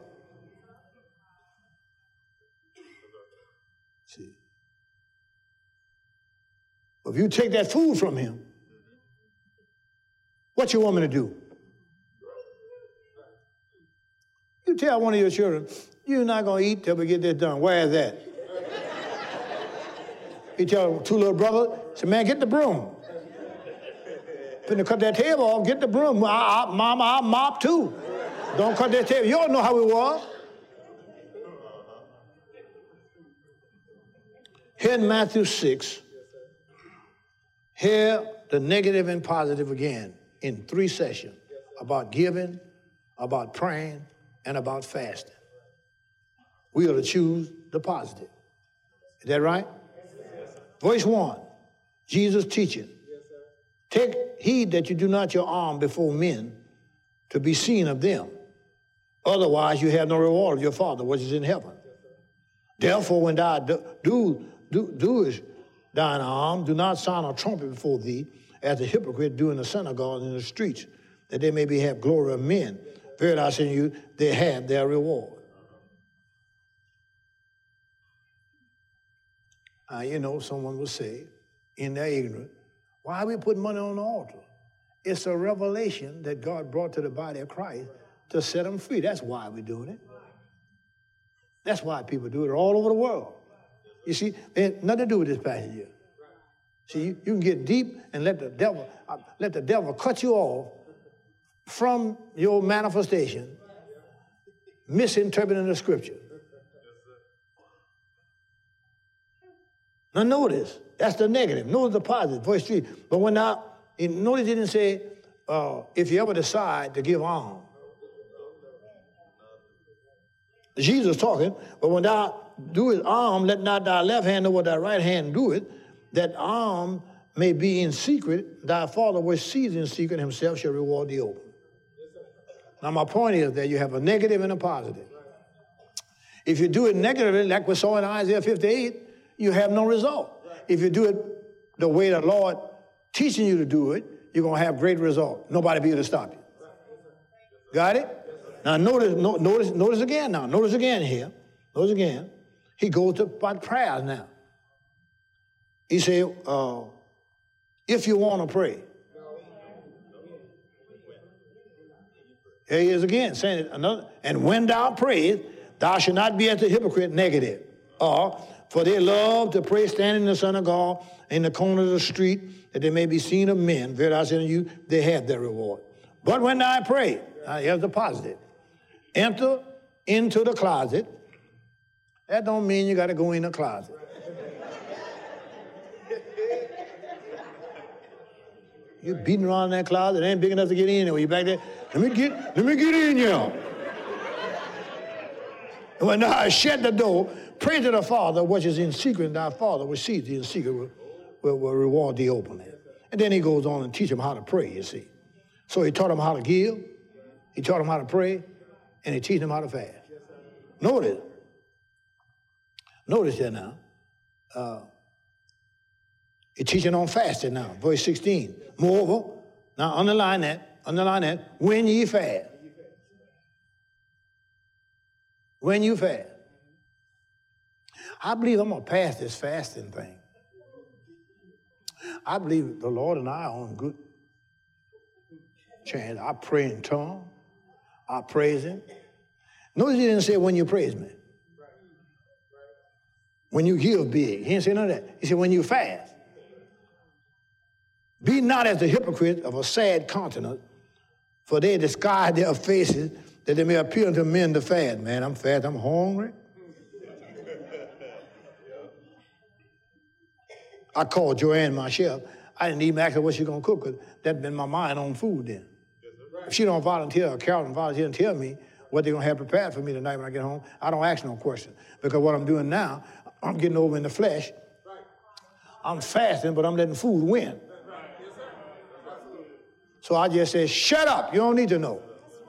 See. But if you take that food from him, what you want me to do? You tell one of your children, you're not going to eat till we get this done. Where is that? You tell two little brothers, say, man, get the broom. Finna cut that table off, get the broom. Mama, I'll mop too. Don't cut that table. You all know how it was. Here in Matthew 6, here the negative and positive again in 3 sessions about giving, about praying, and about fasting. We ought to choose the positive. Is that right? Verse 1, Jesus teaching. Take heed that you do not your arm before men to be seen of them. Otherwise you have no reward of your Father which is in heaven. Therefore when thou doest thine arm, do not sound a trumpet before thee, as the hypocrite do in the synagogues and in the streets, that they may have glory of men. Verily I say to you, they have their reward. You know, someone will say, in their ignorance, why are we putting money on the altar? It's a revelation that God brought to the body of Christ to set them free. That's why we're doing it. That's why people do it all over the world. You see, it had nothing to do with this passage here. See, you can get deep and let the devil cut you off from your manifestation, misinterpreting the scripture. Now notice, that's the negative. Notice the positive, verse 3. But when now, notice it didn't say, if you ever decide to give alms. Jesus talking, but when thou doest alms, let not thy left hand know what thy right hand doeth, that alms may be in secret, thy Father which sees in secret himself shall reward thee open. Now my point is that you have a negative and a positive. If you do it negatively, like we saw in Isaiah 58, you have no result. If you do it the way the Lord teaching you to do it, you're going to have great result. Nobody be able to stop you. Got it? Now notice again now. Notice again here. Notice again. He goes to about prayers now. He said, if you want to pray. Here he is again, saying it another. And when thou prayest, thou shalt not be as the hypocrite, negative. For they love to pray standing in the synagogue, in the corner of the street, that they may be seen of men. Verily I say unto you, they have their reward. But when thou pray, here's the positive. Enter into the closet. That don't mean you got to go in the closet. You're beating around in that closet. It ain't big enough to get in anyway. You back there. Let me get in here. And when thou shut the door, pray to the Father which is in secret, and thy Father which sees thee in secret will reward thee openly. And then he goes on and teach them how to pray, you see. So he taught them how to give. He taught them how to pray, and he teach them how to fast. Notice that now. He's teaching on fasting now, verse 16. Moreover, now underline that, when ye fast. When you fast. I believe I'm going to pass this fasting thing. I believe the Lord and I are on good chance. I pray in tongues. I praise him. Notice he didn't say when you praise me. When you give big. He didn't say none of that. He said when you fast. Be not as the hypocrites of a sad countenance, for they disguise their faces that they may appear unto men to fast. Man, I'm fast, I'm hungry. I called Joanne, my chef. I didn't even ask her what she's going to cook, because that'd been my mind on food then. If she don't volunteer, or Carol don't volunteer and tell me what they're going to have prepared for me tonight when I get home, I don't ask no question. Because what I'm doing now, I'm getting over in the flesh. I'm fasting, but I'm letting food win. So I just said, shut up, you don't need to know.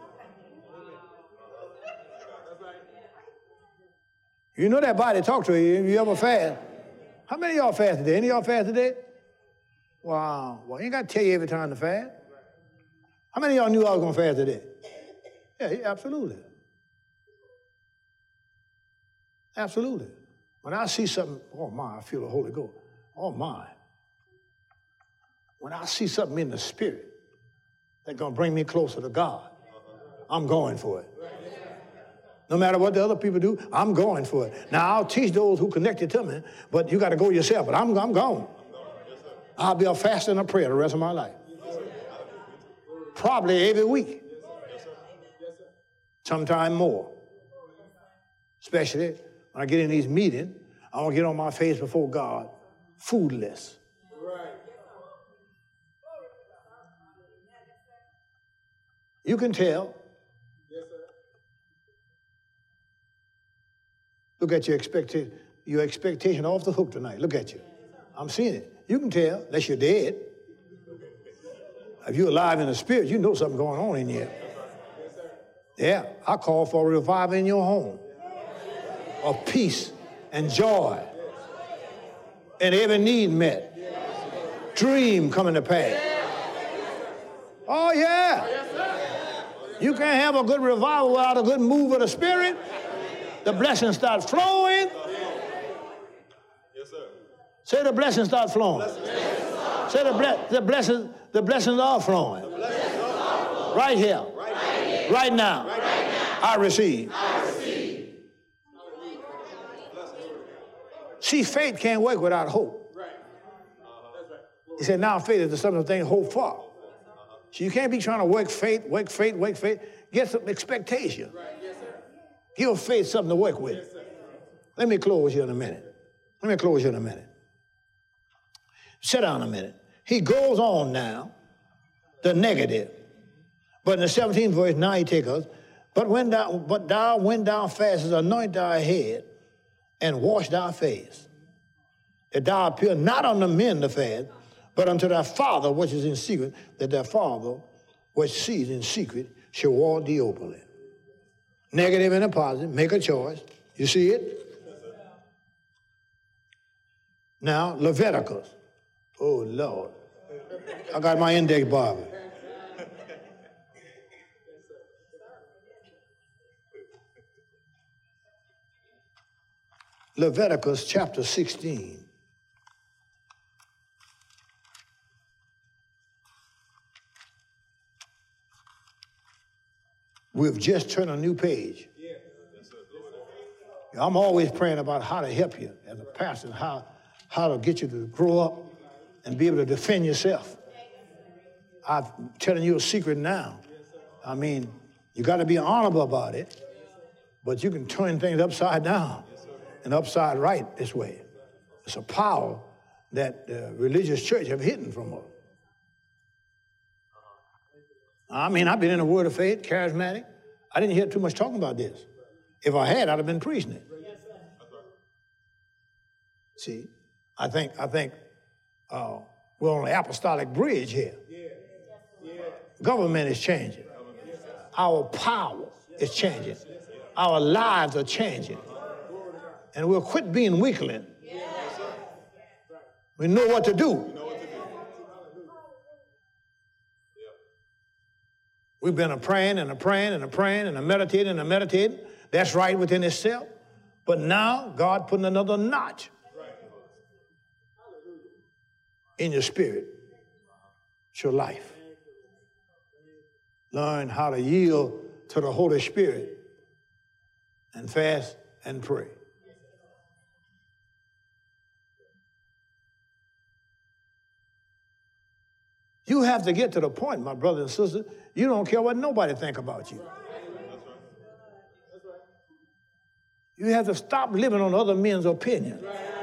You know that body talk to you if you ever fast. How many of y'all fast today? Any of y'all fast today? Wow. Well, you ain't got to tell you every time to fast. How many of y'all knew I was going to fast today? Yeah, absolutely. Absolutely. When I see something, oh my, I feel the Holy Ghost. Oh my. When I see something in the spirit that's going to bring me closer to God, I'm going for it. No matter what the other people do, I'm going for it. Now, I'll teach those who connected to me, but you got to go yourself. But I'm gone. I'll be a fast and a prayer the rest of my life. Probably every week. Sometime more. Especially when I get in these meetings, I want to get on my face before God, foodless. You can tell. Look at your expectation off the hook tonight. Look at you. I'm seeing it. You can tell, unless you're dead. If you're alive in the spirit, you know something going on in here. Yeah, I call for a revival in your home of peace and joy and every need met. Dream coming to pass. Oh, yeah. You can't have a good revival without a good move of the spirit. The blessings start flowing. Yes, sir. Say the blessings start flowing. Say the blessings are flowing. Right here. Right now. I receive. See, faith can't work without hope. He said, now faith is the substance of things hoped for. So you can't be trying to work faith. Get some expectation. Give faith something to work with. Let me close here in a minute. Sit down a minute. He goes on now, the negative. But in the 17th verse, now he takes us, but thou, when thou fastest, anoint thy head and wash thy face, that thou appear not unto men to fast, but unto thy Father which is in secret, that thy Father which sees in secret shall reward thee openly. Negative and a positive, make a choice. You see it? Now, Leviticus. Oh, Lord. I got my index Bible. Leviticus chapter 16. We've just turned a new page. I'm always praying about how to help you as a pastor, how to get you to grow up and be able to defend yourself. I'm telling you a secret now. I mean, you got to be honorable about it, but you can turn things upside down and upside right this way. It's a power that the religious church have hidden from us. I mean, I've been in the Word of Faith, charismatic. I didn't hear too much talking about this. If I had, I'd have been preaching it. See, I think we're on the apostolic bridge here. Government is changing. Our power is changing. Our lives are changing. And we'll quit being weakling. We know what to do. We've been a praying and a praying and a praying and a meditating and a meditating. That's right within itself. But now God putting another notch in your spirit. It's your life. Learn how to yield to the Holy Spirit and fast and pray. You have to get to the point, my brothers and sisters, you don't care what nobody think about you. You have to stop living on other men's opinions.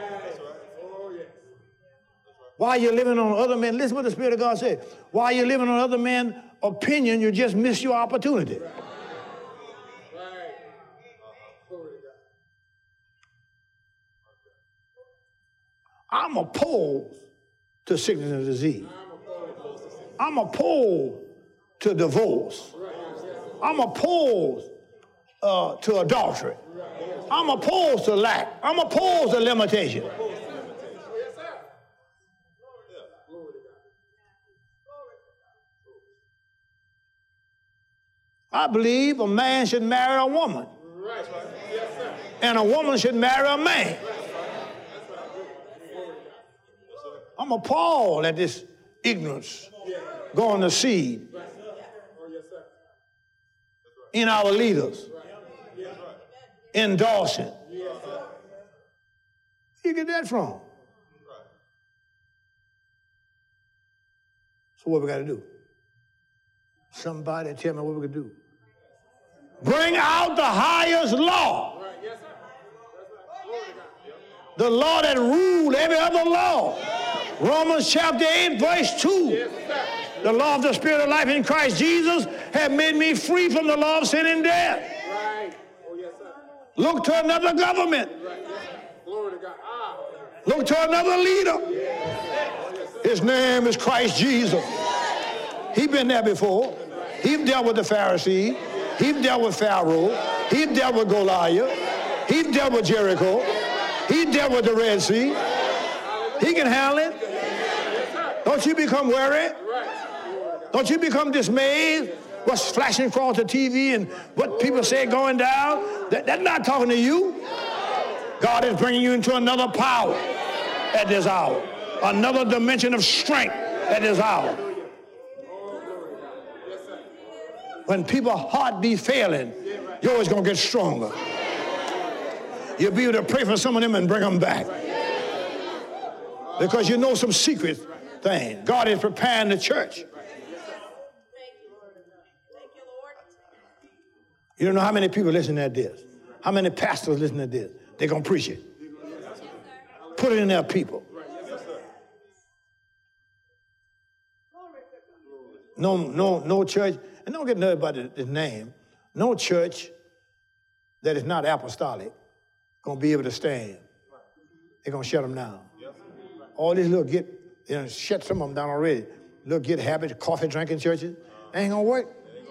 While you're living on other men, listen what the Spirit of God said. While you're living on other men's opinion, you just miss your opportunity. I'm opposed to sickness and disease. I'm opposed to divorce. I'm opposed to adultery. I'm opposed to lack. I'm opposed to limitation. I believe a man should marry a woman. And a woman should marry a man. I'm appalled at this ignorance going to seed in our leaders. Endorsing. Where you get that from? So what we got to do? Somebody tell me what we can do. Bring out the highest law. The law that ruled every other law. Romans chapter 8, verse 2. The law of the Spirit of life in Christ Jesus have made me free from the law of sin and death. Look to another government. Look to another leader. His name is Christ Jesus. He's been there before. He dealt with the Pharisees. He dealt with Pharaoh. He dealt with Goliath. He dealt with Jericho. He dealt with the Red Sea. He can handle it. Don't you become worried. Don't you become dismayed. What's flashing across the TV and what people say going down. That's not talking to you. God is bringing you into another power at this hour. Another dimension of strength at this hour. When people's heart be failing, yours going to get stronger. You'll be able to pray for some of them and bring them back. Because you know some secret thing. God is preparing the church. You don't know how many people listen to this. How many pastors listen to this. They're going to preach it. Put it in their people. No church, and don't get nervous about this name. No church that is not apostolic going to be able to stand. They're going to shut them down. All these little shut some of them down already. Little get habits, coffee drinking churches. Ain't going to work.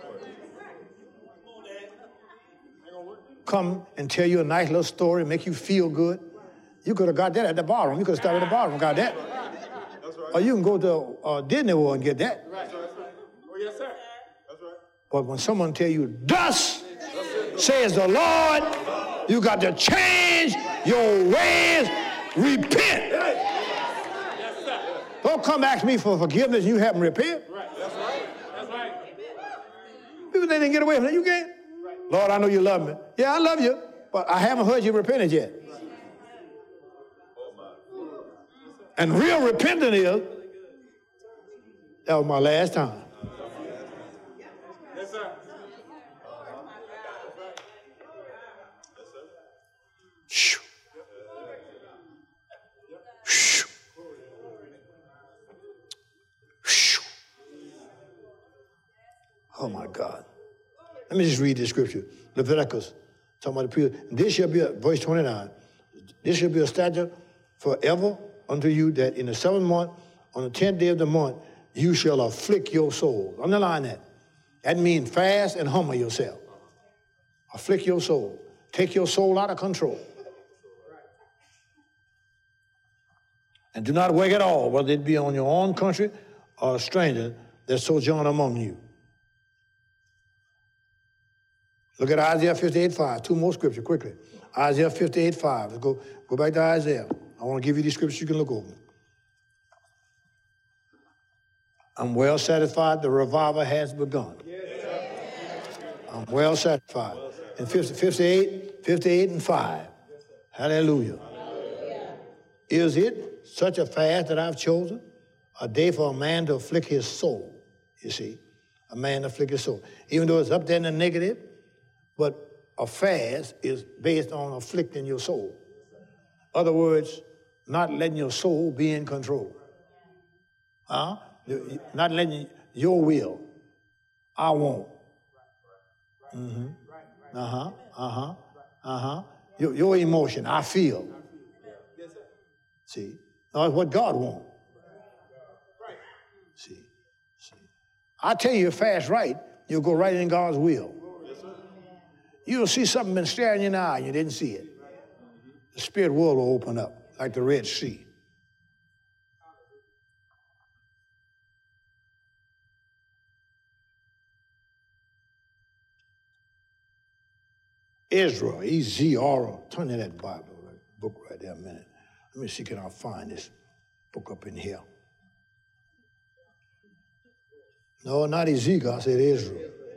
Come and tell you a nice little story, make you feel good. You could have got that at the ballroom. You could have started at the ballroom and got that. That's right. Or you can go to Disney World and get that. Right. Oh, yes, sir. That's right. But when someone tell you, thus says the Lord, you got to change your ways, repent. Yes, sir. Don't come ask me for forgiveness and you haven't repent. Right. That's right. That's right. People think they can get away from it. You can't. Lord, I know you love me. Yeah, I love you, but I haven't heard you repented yet. And real repentance is, that was my last time. Yes, sir. Shoo. Shoo. Shoo. Oh, my God. Let me just read this scripture. Leviticus, talking about the people. This shall be, verse 29, this shall be a statute forever unto you that in the 7th month, on the 10th day of the month, you shall afflict your soul. Underline that. That means fast and humble yourself. Afflict your soul. Take your soul out of control. And do not work at all, whether it be on your own country or a stranger that sojourn among you. Look at Isaiah 58:5. Two more scriptures quickly. Isaiah 58:5. Let's go back to Isaiah. I want to give you these scriptures you can look over. I'm well satisfied the revival has begun. I'm well satisfied. In 58 and 5. Hallelujah. Is it such a fast that I've chosen? A day for a man to afflict his soul, you see. A man to afflict his soul. Even though it's up there in the negative, but a fast is based on afflicting your soul. In other words, not letting your soul be in control. Not letting your will. I won't. Your emotion, I feel. See? No, it's what God wants. See? I tell you, fast right, you'll go right in God's will. You'll see something been staring you in the eye, you didn't see it. The spirit world will open up like the Red Sea. Ezra, E-Z-R-A. Turn to that Bible, book right there a minute. Let me see, can I find this book up in here? No, not Ezekiel, I said Ezra.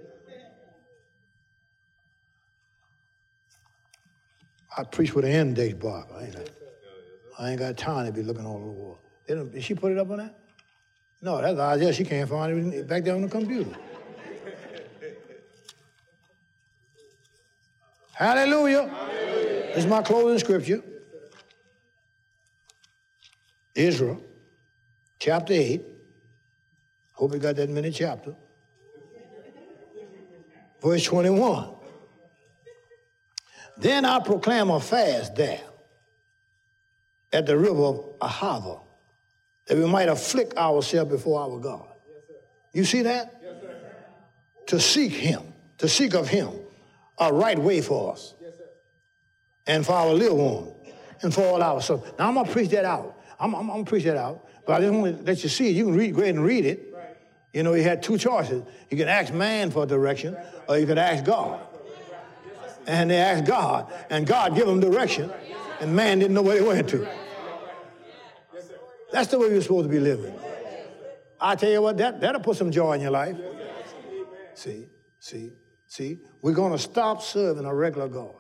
I preach with an end date Bible. I ain't got time to be looking all over the world. Did she put it up on that? No, that's Isaiah. She can't find it back there on the computer. Hallelujah. This is my closing scripture. Ezra, chapter 8. Hope you got that many chapter. Verse 21. Then I proclaim a fast there at the river of Ahava, that we might afflict ourselves before our God. You see that? Yes, sir. To seek him, to seek of him a right way for us. Yes, sir. And for our little one, and for all our sons. Now, I'm going to preach that out. I'm going to preach that out, but I just want to let you see it. You can go ahead and read it. Right. You know, you had two choices. You can ask man for direction, or you can ask God. And they asked God, and God gave them direction, and man didn't know where they went to. That's the way we're supposed to be living. I tell you what, that'll put some joy in your life. See, we're going to stop serving a regular God.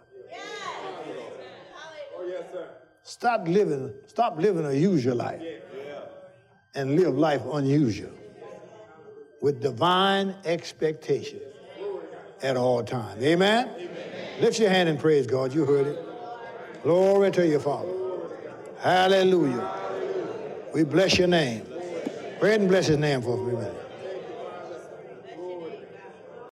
Stop living a usual life and live life unusual with divine expectation at all times. Amen? Lift your hand and praise God. You heard it. Glory to your Father. Hallelujah. We bless your name. Pray and bless his name for a few minutes.